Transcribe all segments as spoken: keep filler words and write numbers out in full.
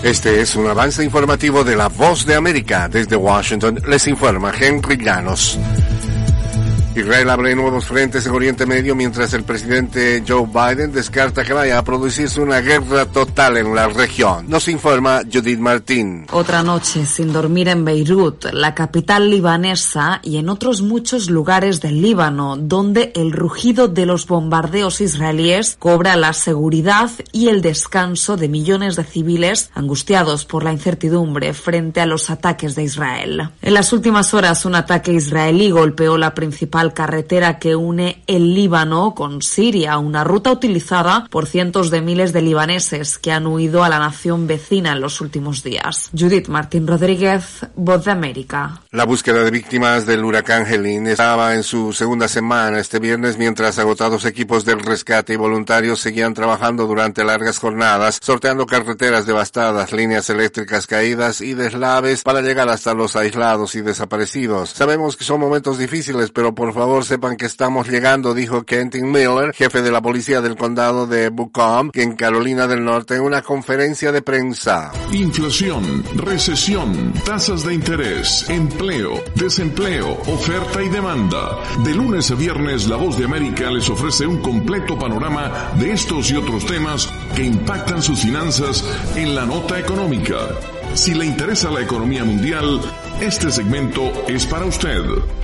Este es un avance informativo de La Voz de América. Desde Washington les informa Henry Llanos. Israel abre nuevos frentes en Oriente Medio mientras el presidente Joe Biden descarta que vaya a producirse una guerra total en la región. Nos informa Judith Martín. Otra noche sin dormir en Beirut, la capital libanesa, y en otros muchos lugares del Líbano, donde el rugido de los bombardeos israelíes cobra la seguridad y el descanso de millones de civiles angustiados por la incertidumbre frente a los ataques de Israel. En las últimas horas, un ataque israelí golpeó la principal carretera que une el Líbano con Siria, una ruta utilizada por cientos de miles de libaneses que han huido a la nación vecina en los últimos días. Judith Martín Rodríguez, Voz de América. La búsqueda de víctimas del huracán Helene estaba en su segunda semana este viernes, mientras agotados equipos del rescate y voluntarios seguían trabajando durante largas jornadas, sorteando carreteras devastadas, líneas eléctricas caídas y deslaves para llegar hasta los aislados y desaparecidos. Sabemos que son momentos difíciles, pero por Por favor, sepan que estamos llegando, dijo Kenton Miller, jefe de la policía del condado de Buncombe, en Carolina del Norte, en una conferencia de prensa. Inflación, recesión, tasas de interés, empleo, desempleo, oferta y demanda. De lunes a viernes, La Voz de América les ofrece un completo panorama de estos y otros temas que impactan sus finanzas en la nota económica. Si le interesa la economía mundial, este segmento es para usted.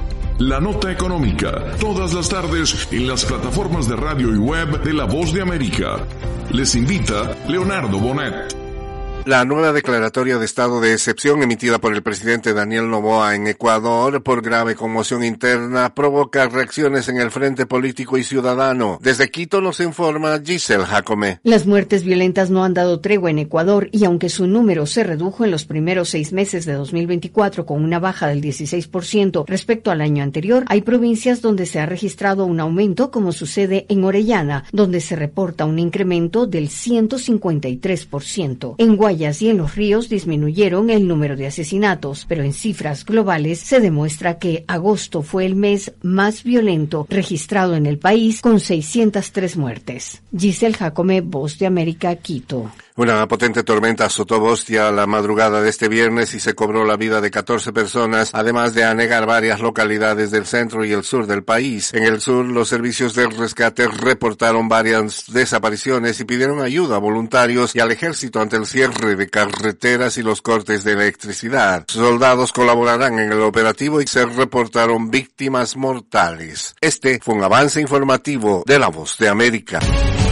La Nota Económica, todas las tardes en las plataformas de radio y web de La Voz de América. Les invita Leonardo Bonet. La nueva declaratoria de estado de excepción emitida por el presidente Daniel Noboa en Ecuador por grave conmoción interna provoca reacciones en el frente político y ciudadano. Desde Quito nos informa Giselle Jacome. Las muertes violentas no han dado tregua en Ecuador y aunque su número se redujo en los primeros seis meses de dos mil veinticuatro con una baja del dieciséis por ciento respecto al año anterior, hay provincias donde se ha registrado un aumento, como sucede en Orellana, donde se reporta un incremento del ciento cincuenta y tres por ciento. En Guayas y en Los Ríos disminuyeron el número de asesinatos, pero en cifras globales se demuestra que agosto fue el mes más violento registrado en el país, con seiscientas tres muertes. Giselle Jacome, Voz de América, Quito. Una potente tormenta azotó Bostia la madrugada de este viernes y se cobró la vida de catorce personas, además de anegar varias localidades del centro y el sur del país. En el sur, los servicios de rescate reportaron varias desapariciones y pidieron ayuda a voluntarios y al ejército ante el cierre de carreteras y los cortes de electricidad. Soldados colaborarán en el operativo y se reportaron víctimas mortales. Este fue un avance informativo de La Voz de América.